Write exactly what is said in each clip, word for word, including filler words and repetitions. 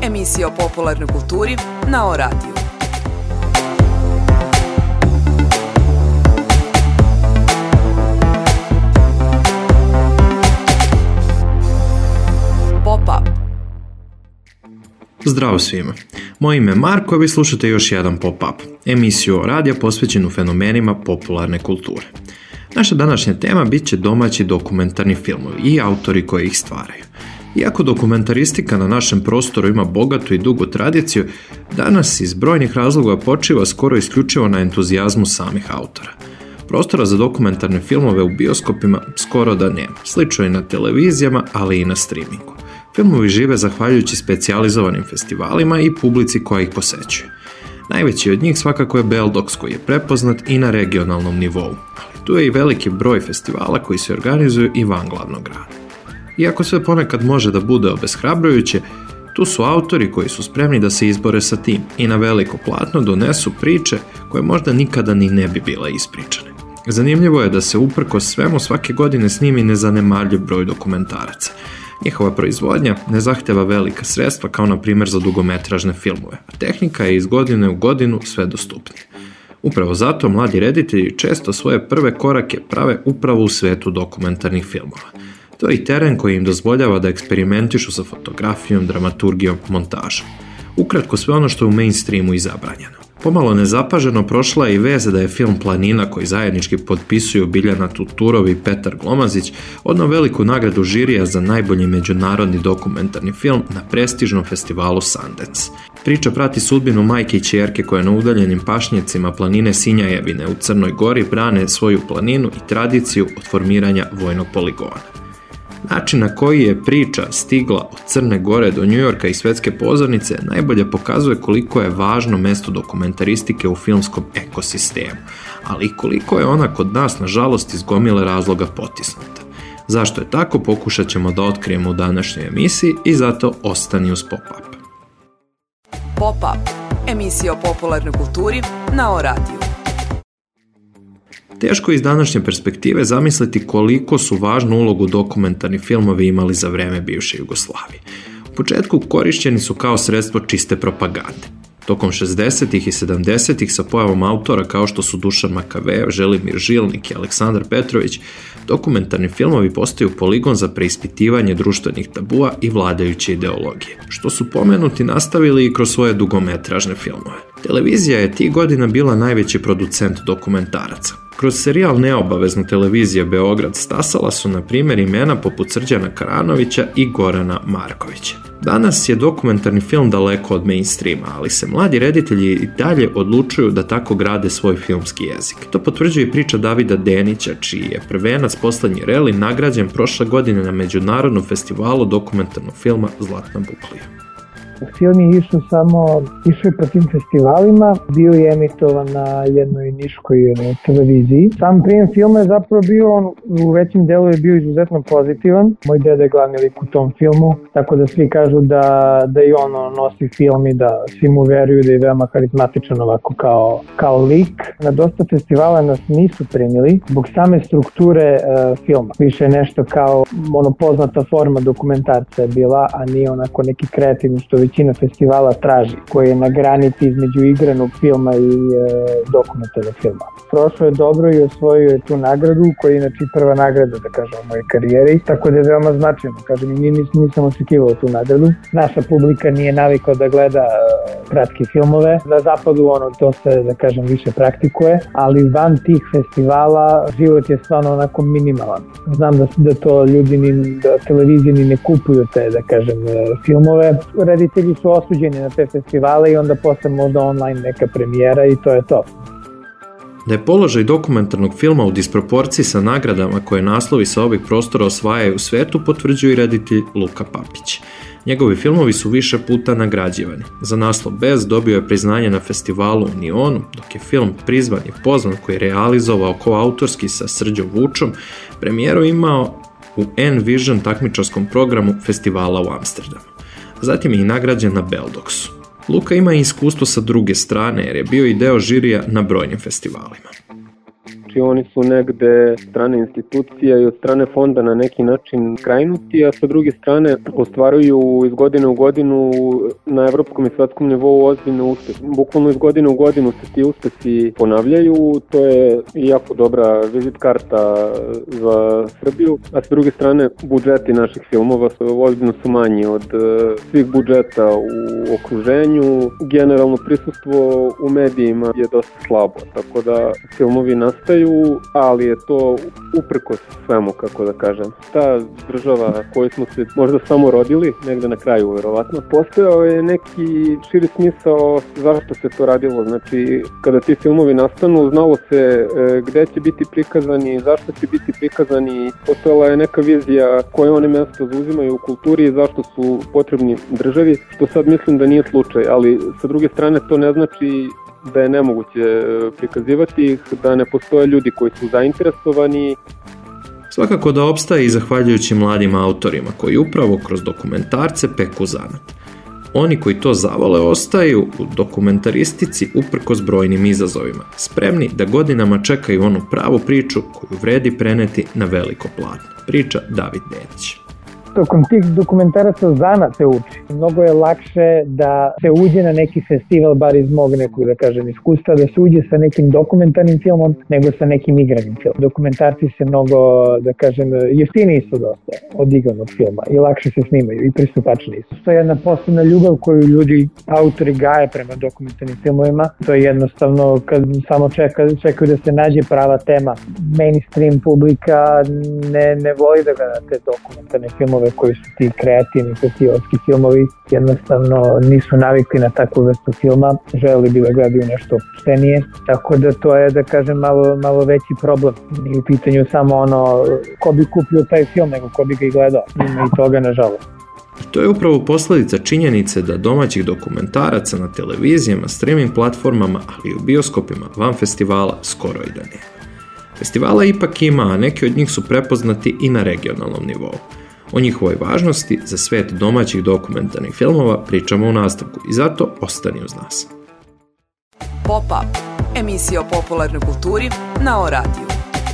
emisija o popularnoj kulturi na O radiju. Pop-up. Zdravo svima. Moje ime je Marko, a vi slušate još jedan Pop-up, emisiju o radija posvećenu fenomenima popularne kulture. Naša današnja tema bit će domaći dokumentarni filmovi i autori koji ih stvaraju. Iako dokumentaristika na našem prostoru ima bogatu i dugu tradiciju, danas iz brojnih razloga počiva skoro isključivo na entuzijazmu samih autora. Prostora za dokumentarne filmove u bioskopima skoro da nema, slično i na televizijama, ali i na streamingu. Filmovi žive zahvaljujući specijalizovanim festivalima i publici koja ih posećuje. Najveći od njih svakako je Beldox, koji je prepoznat i na regionalnom nivou, ali tu je i veliki broj festivala koji se organizuju i van glavnog grada. Iako sve ponekad može da bude obeshrabrujuće, tu su autori koji su spremni da se izbore sa tim i na veliko platno donesu priče koje možda nikada ni ne bi bile ispričane. Zanimljivo je da se uprkos svemu svake godine snimi nezanemarljiv broj dokumentaraca. Njihova proizvodnja ne zahteva velika sredstva kao na primjer za dugometražne filmove, a tehnika je iz godine u godinu sve dostupnija. Upravo zato mladi reditelji često svoje prve korake prave upravo u svetu dokumentarnih filmova. To je i teren koji im dozvoljava da eksperimentišu sa fotografijom, dramaturgijom, montažom. Ukratko sve ono što je u mainstreamu i zabranjeno. Pomalo nezapaženo prošla je i veza da je film Planina, koji zajednički potpisuju Biljana Tuturov i Petar Glomazić, odneo veliku nagradu žirija za najbolji međunarodni dokumentarni film na prestižnom festivalu Sundance. Priča prati sudbinu majke i ćerke koje na udaljenim pašnjacima planine Sinjajevine u Crnoj Gori brane svoju planinu i tradiciju od formiranja vojnog poligona. Način na koji je priča stigla od Crne Gore do Njujorka i svetske pozornice najbolje pokazuje koliko je važno mesto dokumentaristike u filmskom ekosistemu, ali i koliko je ona kod nas nažalost iz gomile razloga potisnuta. Zašto je tako, pokušat ćemo da otkrijemo u današnjoj emisiji i zato ostani uz Pop-up. Pop-up, emisija o popularnoj kulturi na O radiju. Teško je iz današnje perspektive zamisliti koliko su važnu ulogu dokumentarni filmovi imali za vreme bivše Jugoslavije. U početku korišćeni su kao sredstvo čiste propagande. Tokom šezdesetih i sedamdesetih sa pojavom autora kao što su Dušan Makavejev, Želimir Žilnik i Aleksandar Petrović, dokumentarni filmovi postaju poligon za preispitivanje društvenih tabua i vladajuće ideologije, što su pomenuti nastavili i kroz svoje dugometražne filmove. Televizija je tih godina bila najveći producent dokumentaraca. Kroz serijal Neobavezna televizija Beograd stasala su na primjer imena poput Srđana Karanovića i Gorana Markovića. Danas je dokumentarni film daleko od mainstreama, ali se mladi reditelji i dalje odlučuju da tako grade svoj filmski jezik. To potvrđuje i priča Davida Denića, čiji je prvenac Poslednji reli nagrađen prošle godine na Međunarodnom festivalu dokumentarnog filma Zlatna buklija. Film je išao samo, išao je po tim festivalima, bio je emitovan na jednoj niškoj televiziji. Sam prijem filma je zapravo bio, on u većim delu je bio izuzetno pozitivan. Moj deda je glavni lik u tom filmu, tako da svi kažu da, da i on nosi film i da svi mu veruju da je veoma karizmatičan ovako kao, kao lik. Na dosta festivala nas nisu primili zbog same strukture uh, filma. Više je nešto kao ono poznata forma dokumentarca je bila, a nije onako neki kreativni što većina festivala traži, koji je na granici između igranog filma i e, dokumentarnog filma. Prošlo je dobro i osvojio je tu nagradu, koja je inače prva nagrada, da kažem, u mojoj karijeri, tako da je veoma značajno. Kažem, i nis, nisam očekivao tu nagradu. Naša publika nije navikao da gleda e, kratke filmove. Na zapadu ono to se, da kažem, više praktikuje, ali van tih festivala život je stvarno onako minimalan. Znam da, da to ljudi, ni, da televizije ni ne kupuju te, da kažem, e, filmove. Reditelji su osuđeni na te festivale i onda posle možda online neka premijera i to je to. Da je položaj dokumentarnog filma u disproporciji sa nagradama koje naslovi sa ovih prostora osvajaju u svetu potvrđuje i reditelj Luka Papić. Njegovi filmovi su više puta nagrađivani. Za naslov Bez dobio je priznanje na festivalu u Nionu, dok je film Prizvan i pozvan koji je realizovao koautorski sa Srđom Vučom, premijeru imao u N-Vision takmičarskom programu festivala u Amsterdamu. Zatim je i nagrađen na Beldoxu. Luka ima i iskustvo sa druge strane jer je bio i deo žirija na brojnim festivalima. znači oni su negde od strane institucija i od strane fonda na neki način krajnuti, a sa druge strane ostvaruju iz godine u godinu na evropskom i svetskom nivou ozbiljne uspjehe. Bukvalno iz godine u godinu se ti uspjesi ponavljaju, to je jako dobra vizit karta za Srbiju, a sa druge strane budžeti naših filmova su ozbiljno su manji od svih budžeta u okruženju. Generalno prisustvo u medijima je dosta slabo, tako da filmovi nastaju, ali je to uprkos svemu, kako da kažem. Ta država koju smo se možda samo rodili, negde na kraju verovatno, postojao je neki širi smisao zašto se to radilo. Znači, kada ti filmovi nastanu, znalo se gde će biti prikazani, zašto će biti prikazani, postojala je neka vizija koje one mjesto zauzimaju u kulturi i zašto su potrebni državi, što sad mislim da nije slučaj, ali sa druge strane to ne znači da je nemoguće prikazivati ih, da ne postoje ljudi koji su zainteresovani. Svakako da opstaje i zahvaljujući mladim autorima koji upravo kroz dokumentarce peku zanat. Oni koji to zavole ostaju u dokumentaristici uprkos brojnim izazovima, spremni da godinama čekaju onu pravu priču koju vredi preneti na veliko platno. Priča David Denić. Tokom tih dokumentaraca zanat se uči. Mnogo je lakše da se uđe na neki festival, bar iz mog nekog, da kažem, iskustva, da se uđe sa nekim dokumentarnim filmom nego sa nekim igranim filmom. Dokumentarci se mnogo, da kažem, jeftiniji su dosta od igranog filma i lakše se snimaju i pristupačniji su. To je jedna posebna ljubav koju ljudi, autori gaje prema dokumentarnim filmovima. To je jednostavno kad samo čeka, čekaju da se nađe prava tema. Mainstream publika ne, ne voli da gleda te dokumentarne filmove koji su ti kreativni festivalski filmovi, jednostavno nisu navikli na takvu vrstu filma, želeli bi da gledaju nešto opuštenije, tako da to je, da kažem, malo, malo veći problem. Nije u pitanju samo ono ko bi kupio taj film, nego ko bi ga i gledao. Ima i toga, nažalost. To je upravo posljedica činjenice da domaćih dokumentaraca na televizijama, streaming platformama, ali i u bioskopima van festivala skoro i da nema. Festivala ipak ima, a neki od njih su prepoznati i na regionalnom nivou. O njihovoj važnosti za svet domaćih dokumentarnih filmova pričamo u nastavku i zato ostani uz nas. Pop-up, emisija o popularnoj kulturi na O radiju.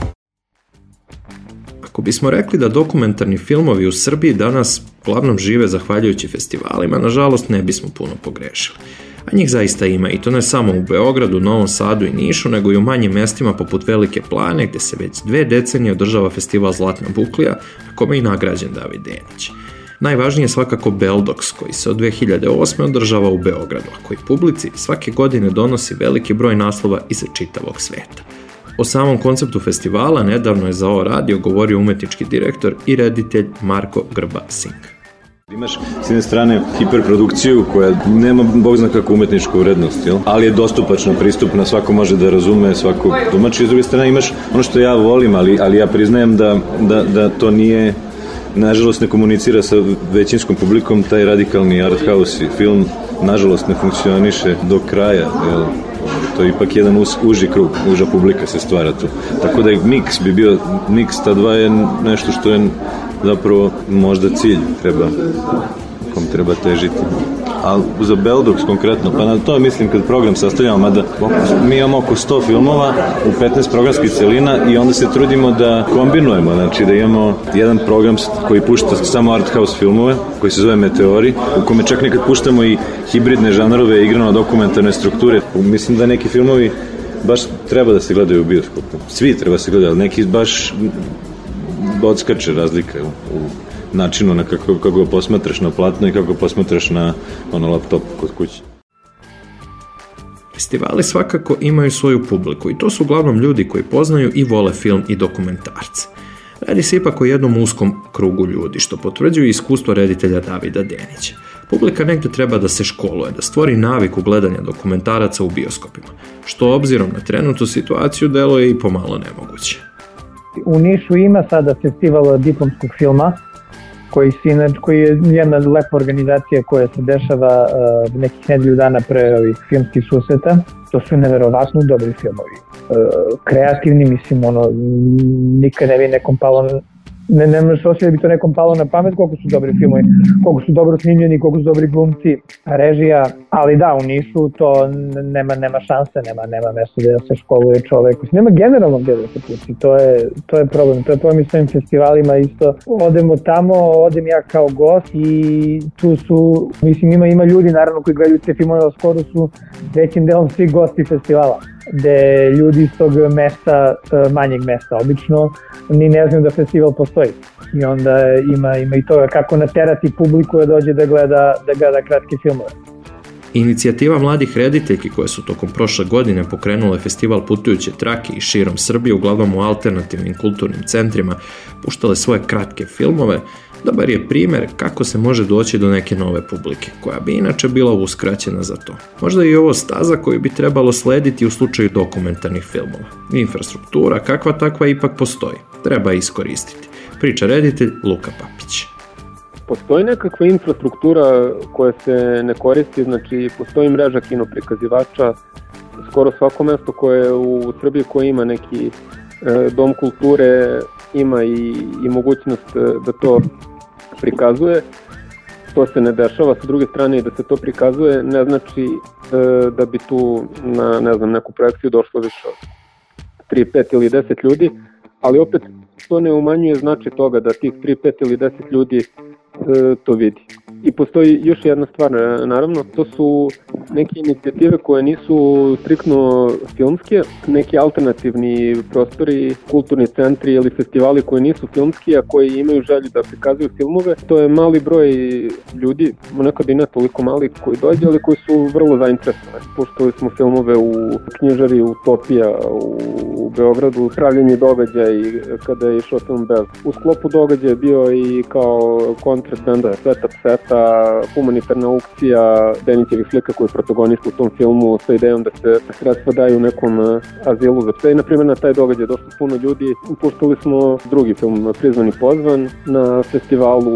Ako bismo rekli da dokumentarni filmovi u Srbiji danas uglavnom žive zahvaljujući festivalima, nažalost ne bismo puno pogrešili. A njih zaista ima, i to ne samo u Beogradu, Novom Sadu i Nišu, nego i u manjim mestima poput Velike Plane, gde se već dve decenije održava festival Zlatna buklija, na kome je i nagrađen David Denić. Najvažnije je svakako Beldox, koji se od dve hiljade osme održava u Beogradu, a koji publici svake godine donosi veliki broj naslova iz čitavog sveta. O samom konceptu festivala nedavno je za O radio govorio umetnički direktor i reditelj Marko Grba-Sing. Imaš s jedne strane hiperprodukciju koja nema bog zna kakvu umetničku vrednost, jel? Ali je dostupačna, pristupna, svako može da razume, svako domaći. S druge strane imaš ono što ja volim, ali, ali ja priznajem da, da, da to nije, nažalost ne komunicira sa većinskom publikom, taj radikalni art house film nažalost ne funkcioniše do kraja, jel? To je ipak jedan uz, uži krug, uža publika se stvara tu. Tako da je miks bi bio, miks ta dva je nešto što je zapravo možda cilj treba, kom treba težiti. Ali za Beldox konkretno, pa na to mislim kad program sastavljamo, mada mi imamo oko sto filmova u petnaest programskih celina i onda se trudimo da kombinujemo, znači da imamo jedan program koji pušta samo art house filmove, koji se zove Meteori, u kome čak nekad puštamo i hibridne žanrove, igrano-dokumentarne strukture. Mislim da neki filmovi baš treba da se gledaju u bioskopu. Svi treba da se gledaju, ali neki baš odskače razlika u načinu na kako, kako ga posmatraš na platno i kako ga posmatraš na ono laptop kod kuće. Festivali svakako imaju svoju publiku i to su uglavnom ljudi koji poznaju i vole film i dokumentarce. Radi se ipak o jednom uskom krugu ljudi, što potvrđuju iskustvo reditelja Davida Denića. Publika negdje treba da se školuje, da stvori naviku gledanja dokumentaraca u bioskopima, što obzirom na trenutnu situaciju deluje i pomalo nemoguće. U Nišu ima sada festival diplomskog filma, koji, si, koji je jedna lepa organizacija koja se dešava uh, nekih nedelju dana pre ovih filmskih susreta. To su neverovatno dobri filmovi. Uh, kreativni, mislim, ono, nikad ne bi nekom palo ne, ne možeš osjećati da bi to nekom palo na pamet koliko su dobri filmovi, koliko su dobro snimljeni, koliko su dobri glumci, režija, ali da, u Nišu to nema, nema šanse, nema, nema mesta da se školuje čovek, nema generalno gdje da se pusti, to je, to je problem, to je problem i s ovim festivalima isto, odemo tamo, odem ja kao gost i tu su, mislim ima, ima ljudi naravno koji gledaju te filmove, ali skoro su većim delom svi gosti festivala, gde ljudi iz tog mesta, manjeg mesta, obično ni ne znaju da festival postoji. I onda ima, ima i toga kako naterati publiku da dođe da gleda, da gleda kratke filmove. Inicijativa mladih rediteljki koje su tokom prošle godine pokrenule festival Putujuće trake i širom Srbije, uglavnom u alternativnim kulturnim centrima, puštale svoje kratke filmove, dobar je primjer kako se može doći do neke nove publike, koja bi inače bila uskraćena za to. Možda i ovo staza koju bi trebalo slediti u slučaju dokumentarnih filmova. Infrastruktura, kakva takva, ipak postoji. Treba iskoristiti. Priča reditelj Luka Papić. Postoji nekakva infrastruktura koja se ne koristi, znači postoji mreža kinoprikazivača, skoro svako mesto koje u Srbiji koje ima neki e, dom kulture ima i, i mogućnost da to prikazuje. To se ne dešava, sa druge strane i da se to prikazuje ne znači e, da bi tu na ne znam, neku projekciju došlo više od tri, pet ili deset ljudi, ali opet to ne umanjuje značaj toga da tih tri, pet ili deset ljudi to vidi. I postoji još jedna stvar, naravno, to su neke inicijative koje nisu striktno filmske, neki alternativni prostori, kulturni centri ili festivali koji nisu filmski, a koji imaju želju da prikazuju filmove. To je mali broj ljudi, nekad i ne toliko mali koji dođe, ali koji su vrlo zainteresovani. Puštali smo filmove u knjižari Utopija u Beogradu, pravljenje događaja i kada je išao film Bez. U sklopu događaja je bio i kao koncert benda Sveta Pseta, humanitarna aukcija Denićevih slika koji je protagonist u tom filmu sa idejom da se sredstva daju nekom azilu za pse. I na primjer na taj događaj je došlo puno ljudi. Puštali smo drugi film Prizvan i pozvan na festivalu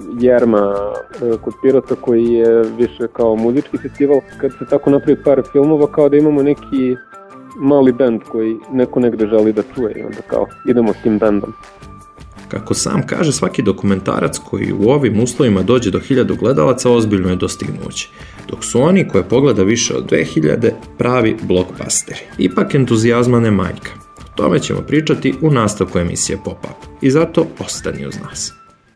Jerma kod Pirota koji je više kao muzički festival. Kad se tako napravi par filmova kao da imamo neki mali bend koji neko negde želi da čuje i onda kao idemo s tim bendom. Kako sam kaže, svaki dokumentarac koji u ovim uslovima dođe do hiljadu gledalaca ozbiljno je dostignuće, dok su oni koje pogleda više od dve hiljade pravi blockbusteri. Ipak entuzijazma ne manjka. O tome ćemo pričati u nastavku emisije Pop-up i zato ostani uz nas.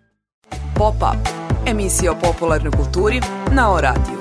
Pop-up, emisija o popularnoj kulturi na O radiju.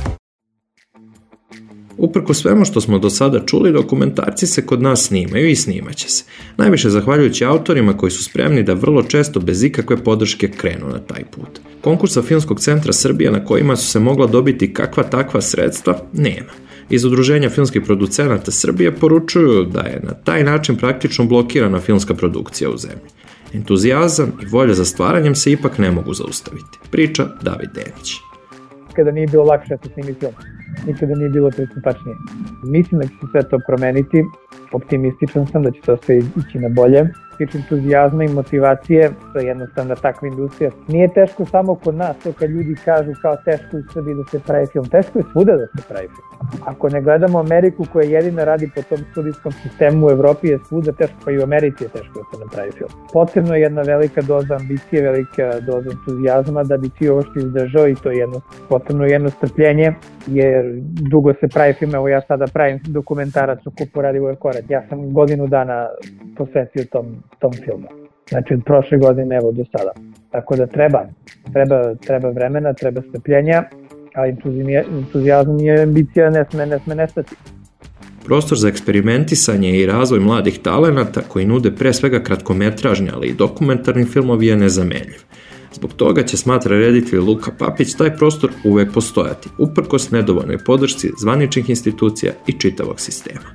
Uprko svemu što smo do sada čuli, dokumentarci se kod nas snimaju i snimaće se. Najviše zahvaljujući autorima koji su spremni da vrlo često bez ikakve podrške krenu na taj put. Konkursa Filmskog centra Srbije na kojima su se mogla dobiti kakva takva sredstva nema. Iz Udruženja filmskih producenata Srbije poručuju da je na taj način praktično blokirana filmska produkcija u zemlji. Entuzijazam i volja za stvaranjem se ipak ne mogu zaustaviti. Priča David Denić. Nikada nije bilo lakše da se snimi film. Nikada nije bilo pristupačnije. Mislim da će se sve to promeniti. Optimističan sam da će to sve ići na bolje. Tiče entuzijazma i motivacije, to je jednostavna takva industrija. Nije teško samo kod nas, to kad ljudi kažu kao teško u Srbiji da se pravi film. Teško je svuda da se pravi film. Ako ne gledamo Ameriku koja jedina radi po tom studijskom sistemu u Evropi je svuda teško, pa i u Americi je teško da se napravi film. Potrebno je jedna velika doza ambicije, velika doza entuzijazma da bi ti ovo što izdržao i to je jedno, potrebno je jedno strpljenje, jer dugo se pravi film. Evo ja sada pravim dokumentarac o Kupu Radivoj Korać. Ja sam godinu dana posvetio tom, tom filmu. Znači od prošle godine evo do sada. Tako da treba, treba, treba vremena, treba strpljenja, ali entuzijazam i ambicija ne sme, ne sme nestati. Prostor za eksperimentisanje i razvoj mladih talenata koji nude pre svega kratkometražni, ali i dokumentarni filmovi je nezamenljiv. Zbog toga će, smatra reditelj Luka Papić, taj prostor uvek postojati, uprkos nedovoljnoj podršci zvaničnih institucija i čitavog sistema.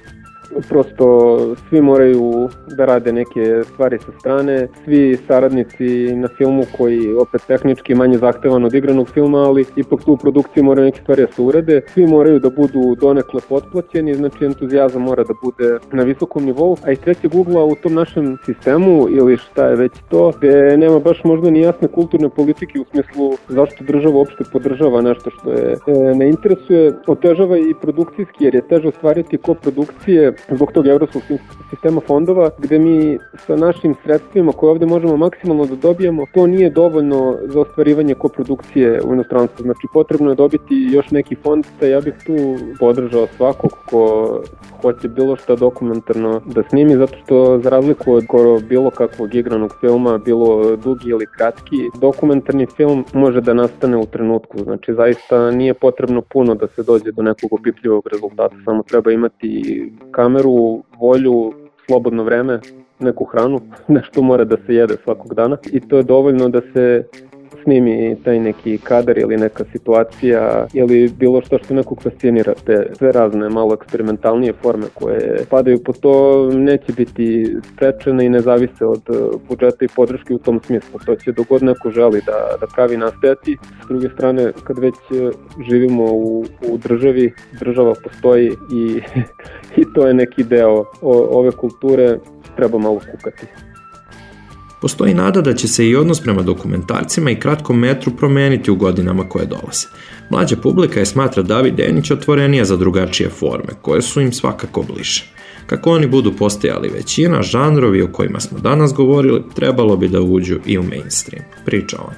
Prosto svi moraju da rade neke stvari sa strane, svi saradnici na filmu koji opet tehnički manje zahtevan od igranog filma, ali ipak tu u produkciji moraju neke stvari da se urede, svi moraju da budu donekle potplaćeni, znači entuzijazam mora da bude na visokom nivou, a iz trećeg ugla u tom našem sistemu ili šta je već to, gde nema baš možda ni jasne kulturne politike u smislu zašto država uopšte podržava nešto što je e, ne interesuje, otežava i produkcijski jer je teže ostvariti koprodukcije zbog tog evropskog sistema fondova, gde mi sa našim sredstvima koje ovde možemo maksimalno da dobijemo, to nije dovoljno za ostvarivanje koprodukcije u inostranstvu. Znači, potrebno je dobiti još neki fond, te ja bih tu podržao svakog ko hoće bilo šta dokumentarno da snimi, zato što za razliku od skoro bilo kakvog igranog filma, bilo dugi ili kratki, dokumentarni film može da nastane u trenutku. Znači, zaista nije potrebno puno da se dođe do nekog opipljivog rezultata, samo treba imati kameru, volju, slobodno vreme, neku hranu, nešto mora da se jede svakog dana i to je dovoljno da se snimi taj neki kadar ili neka situacija ili bilo što što nekog fascinira. Te sve razne, malo eksperimentalnije forme koje padaju po to neće biti sprečene i ne zavise od budžeta i podrške u tom smislu. To će dogod neko želi da, da pravi nastajati. S druge strane, kad već živimo u, u državi, država postoji i, i to je neki deo o, ove kulture, treba malo kukati. Postoji nada da će se i odnos prema dokumentarcima i kratkom metru promeniti u godinama koje dolaze. Mlađa publika je smatra David Denić otvorenija za drugačije forme, koje su im svakako bliže. Kako oni budu postajali većina, žanrovi o kojima smo danas govorili trebalo bi da uđu i u mainstream, priča on.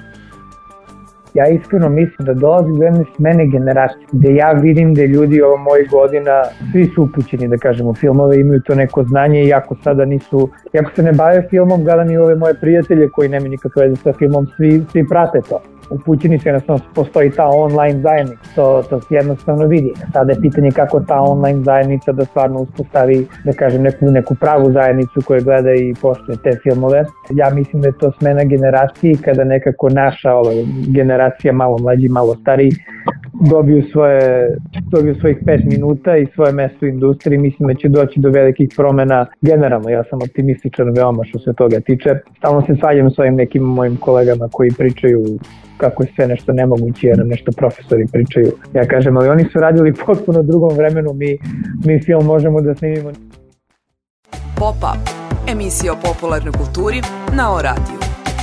Ja iskreno mislim da dolazi do jedne smene generacije, gde ja vidim da ljudi ovo mojih godina, svi su upućeni, da kažemo, filmove, imaju to neko znanje i ako sada nisu, ako se ne bave filmom, gledam i ove moje prijatelje koji nemaju nikakve veze sa filmom, svi, svi prate to. Upućeni se, jednostavno postoji ta online zajednica, to, to se jednostavno vidi. Sada je pitanje kako ta online zajednica da stvarno uspostavi, da kažem, neku, neku pravu zajednicu koja gleda i poštuje te filmove. Ja mislim da je to smena generaciji kada nekako naša ova, generacija, malo mlađi, malo stariji, dobiju, svoje, dobiju svojih pet minuta i svoje mesto u industriji. Mislim da će doći do velikih promena generalno. Ja sam optimističan veoma što se toga tiče. Stalno se svađam s ovim nekim mojim kolegama koji pričaju kako je sve nešto nemoguće, jer nešto profesori pričaju. Ja kažem, ali oni su radili potpuno drugom vremenu, mi, mi film možemo da snimimo. Pop-up, emisija o popularnoj kulturi na O radiju.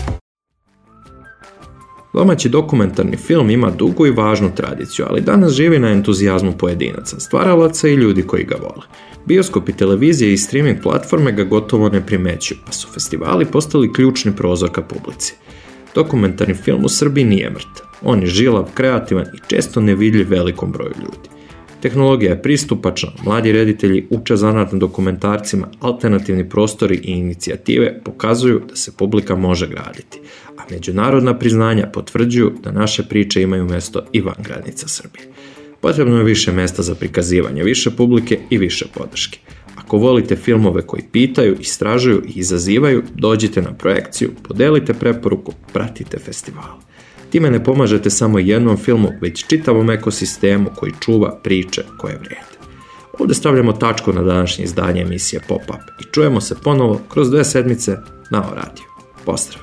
Domaći dokumentarni film ima dugu i važnu tradiciju, ali danas živi na entuzijazmu pojedinaca, stvaralaca i ljudi koji ga vole. Bioskopi, televizije i streaming platforme ga gotovo ne primećuju, pa su festivali postali ključni prozor ka publici. Dokumentarni film u Srbiji nije mrtav. On je žilav, kreativan i često nevidljiv velikom broju ljudi. Tehnologija je pristupačna, mladi reditelji uče zanat na dokumentarcima, alternativni prostori i inicijative pokazuju da se publika može graditi, a međunarodna priznanja potvrđuju da naše priče imaju mesto i van granica Srbije. Potrebno je više mesta za prikazivanje, više publike i više podrške. Ako volite filmove koji pitaju, istražuju i izazivaju, dođite na projekciju, podelite preporuku, pratite festival. Time ne pomažete samo jednom filmu, već čitavom ekosistemu koji čuva priče koje vrijede. Ovdje stavljamo tačku na današnje izdanje emisije Pop-up i čujemo se ponovo kroz dve sedmice na O radiju. Pozdrav!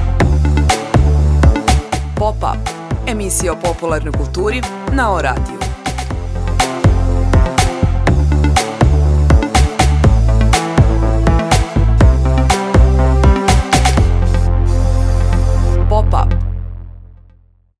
Pop-up, emisija o popularnoj kulturi na O radiju.